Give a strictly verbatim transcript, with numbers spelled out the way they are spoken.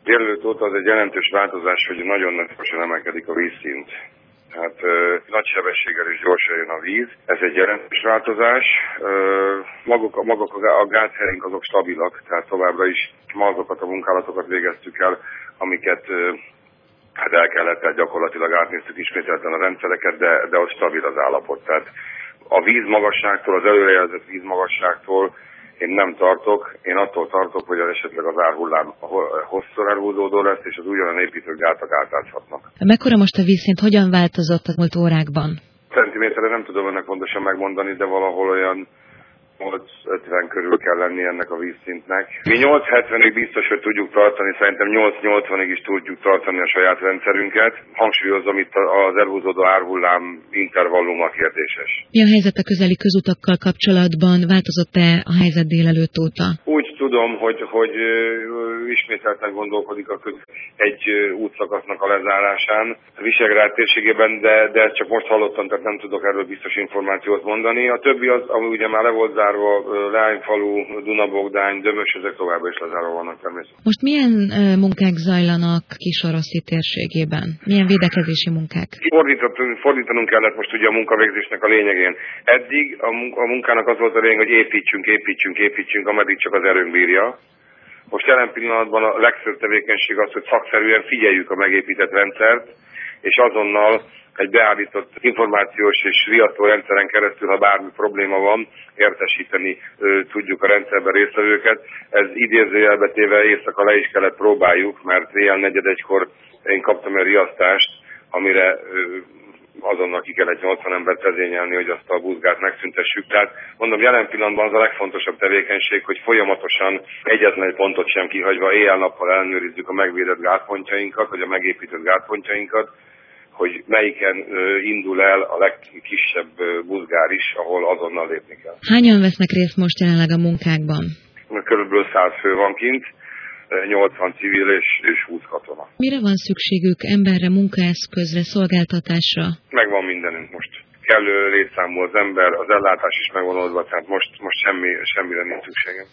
Délelőtt óta az egy jelentős változás, hogy nagyon nagyosan emelkedik a vízszint. Tehát ö, nagy sebességgel és gyorsan jön a víz. Ez egy jelentős változás. Ö, maguk, maguk a gátherink azok stabilak, tehát továbbra is ma azokat a munkálatokat végeztük el, amiket ö, hát el kellett, tehát gyakorlatilag átnéztük ismételten a rendszereket, de, de ott stabil az állapot. Tehát a vízmagasságtól, az előrejelzett vízmagasságtól én nem tartok, én attól tartok, hogy az esetleg az árhullám hosszúra elhúzódó lesz, és az újonnan épített gátak átázhatnak. Mekkora most a vízszint, hogyan változott a múlt órákban? Centiméterre nem tudom ennek pontosan megmondani, de valahol olyan nyolc ötven körül kell lenni ennek a vízszintnek. Mi nyolc hetvenig biztos, hogy tudjuk tartani, szerintem nyolc nyolcvanig is tudjuk tartani a saját rendszerünket. Hangsúlyozom, itt az elhúzódó árhullám intervalluma kérdéses. Mi a helyzet a közeli közutakkal kapcsolatban? Változott-e a helyzet délelőtt óta? Úgy tudom, hogy, hogy ismételten gondolkodik a köz egy útszakasznak a lezárásán a Visegrád térségében, de, de ezt csak most hallottam, tehát nem tudok erről biztos információt mondani. A többi az, ami ugye már le volt zárva, Leányfalu, Dunabogdány, Dömös, ezek továbbra is lezárva vannak természetesen. Most milyen munkák zajlanak Kisoroszi térségében? Milyen védekezési munkák? Fordítanunk kellett most ugye a munkavégzésnek a lényegén. Eddig a munkának az volt a lényeg, hogy építsünk, építsünk, építsünk, ameddig csak az erőnk bírja. Most jelen pillanatban a legfőbb tevékenység az, hogy szakszerűen figyeljük a megépített rendszert, és azonnal egy beállított információs és riasztó rendszeren keresztül, ha bármi probléma van, értesíteni ö, tudjuk a rendszerben résztvevőket. Ez idézőjelbe téve éjszaka le is kellett próbáljuk, mert éjjel negyed egykor én kaptam egy riasztást, amire ö, azonnal ki kellett nyolcvan embert vezényelni, hogy azt a buzgát megszüntessük. Tehát mondom, jelen pillanatban az a legfontosabb tevékenység, hogy folyamatosan egyetlen egy pontot sem kihagyva éjjel-nappal ellenőrizzük a megvédett gátpontjainkat, vagy a megépített gátpontjainkat, hogy melyiken indul el a legkisebb buzgár is, ahol azonnal lépni kell. Hányan vesznek részt most jelenleg a munkákban? Körülbelül száz fő van kint, nyolcvan civil és, és húsz katona. Mire van szükségük? Emberre, munkaeszközre, szolgáltatásra? Megvan mindenünk most. Kellő létszámú az ember, az ellátás is megvan oldva, tehát most, most semmi, semmire nincs szükségem.